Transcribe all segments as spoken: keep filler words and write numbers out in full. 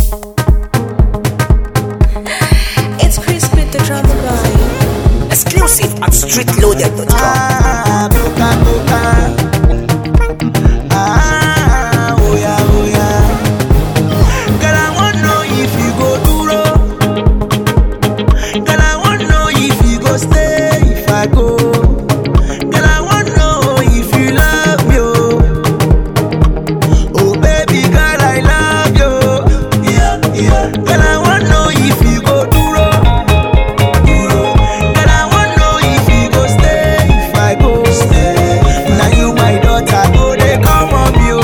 It's Chris with the drama guy. Exclusive at street loaded dot com. Ah, boca, boca. Ah, oh yeah, oh yeah. Girl, I wanna know if you go duro. Girl, I wanna know if you go stay if I go. Girl, I wanna know if you love me. Oh baby, girl, I love you. Yeah, yeah. Girl, I wanna know if you go duro. Duro. Girl, I wanna know if you go stay if I go. Stay. Now you my daughter, oh they come on you.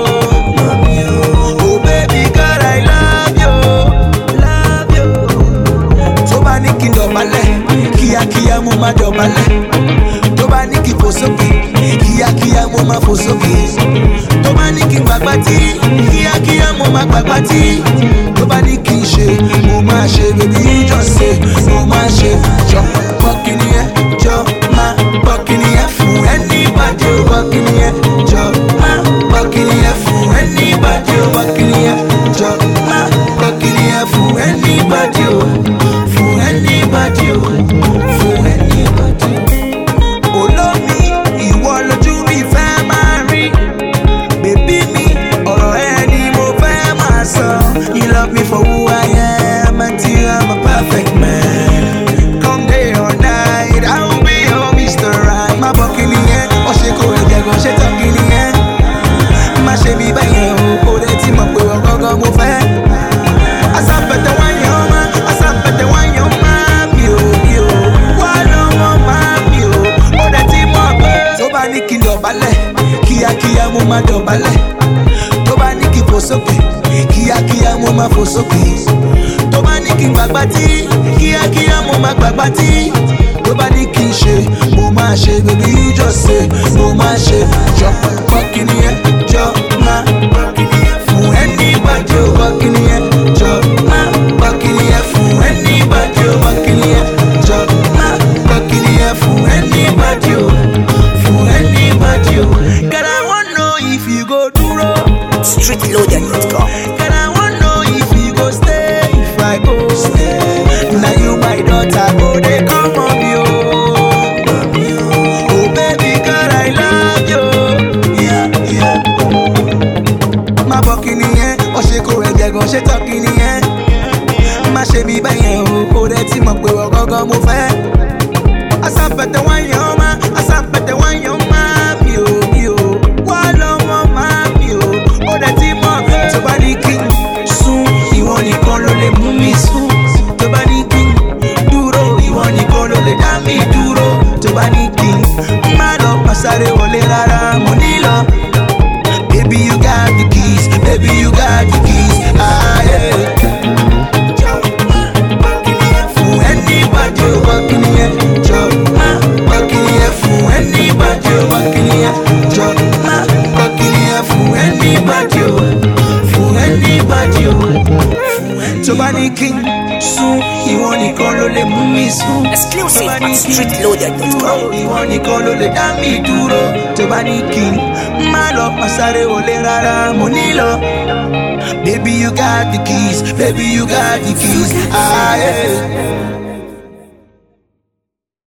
Oh baby, girl, I love you, love you. Tó bá ní kí n dọ̀bálẹ̀, kíákíá mo máa dọ̀bálẹ̀. Tó bá ní kí n fò sókè, kíákíá mo máa fò sókè. Tó bá ní kí n gbàgbá tí, kíákíá mo máa gbàgbá tí. Tó bá ní kí n ṣe, mo máa ṣe, baby you just say, mo máa ṣe. Jọ bọ́kìnì ẹ, jọ máa bọ́kìnì ẹ fún anybody o bọ́kìnì ẹ, jọ máa bọ́kìnì ẹ fún anybody o bọ́kìnì ẹ, jọ máa bọ́kìnì ẹ fún anybody o, fún anybody o, fún anybody o. Olómi, ìwọ lójú mi fẹ́ máa rí. Bébí mi, ọ̀rọ̀ ẹ ni mo fẹ́ máa sọ. You love me for who I am until I'm a perfect man. Come day or night, I will be your Mister Right. Má bọ́ kí nìyẹn, ọ̀ṣẹ́ kò ẹ̀jẹ̀ gan ṣe tán kí nìyẹn. Má ṣe mi bẹ́yẹn o, kò dé tí mo pè ọ́ gángan mo fẹ́. Asápẹ̀tẹ̀ wáyé ọmọ, asápẹ̀tẹ̀ wáyé ọmọ mi ò mi ò. Wá lọ́wọ́ máa mi ò, ó dé tí mo pè. Tó bá ní kí n dọ̀bálẹ̀, kíákíá mo máa dọ̀bálẹ̀. Tó bá ní kí n fò sókè, kíákíá mo máa fò sókè. Tó bá ní kí n gbàgbá tí, kíákíá mo máa gbàgbá tí. Tó bá ní kí n ṣe, mo máa ṣe, baby you just say, mo máa ṣe. Jọ bọ́kìnì ẹ, jọ máa bọ́kìnì ẹ fún anybody o bọ́kìnì ẹ, jọ máa bọ́kìnì ẹ fún anybody o bọ́kìnì ẹ, jọ máa bọ́kìnì ẹ fún anybody o, fún anybody o. Girl, I wanna know if you go duro. street loaded dot com. Girl, I wanna know if you go stay if I go stay. Now you my daughter, oh they come on you. Oh baby, girl, I love you. Yeah, yeah. Má bọ́kìnì yẹn, ọ̀ṣẹ́ kò ẹ̀jẹ̀ gan ṣe tọ́kìnì yẹn. Má ṣe mi bẹ́yẹn o, kò dé tí mo pè ọ́ gángan mo fẹ́. Asápẹ̀tẹ̀ wáyé ọmọ, asápẹ̀tẹ̀ wáyé ọmọ mi ò mi ò. Wá lọ́wọ́ máa mi ò, ó dé tí mo fẹ́. Tó bá ní kí n sùn, ìwọ nìkan ló lè mú mi sùn. Tó bá ní kí n dúró, ìwọ nìkan ló lè dá mi dúró. Tó bá ní kí n má lọ pàṣáré wọlé rárá, mo nílò. Baby you got the keys, baby you got the keys. Ah yeah. Fún anybody o bọ́kìnì ẹ, jọ máa bọ́kìnì ẹ fún anybody o bọ́kìnì ẹ, jọ máa bọ́kìnì ẹ fún anybody o, fún anybody o. Tó bá ní kí n sùn, ìwọ nìkan ló lè mú mi sùn. Exclusive Tó bá ní at kí n street loaded dot com. dúró, ìwọ nìkan ló lè dá mi dúró. Tó bá ní kí n má lọ pàṣáré wọlé rárá, mo nílò. Baby you got the keys, baby you got the keys. Ah yeah.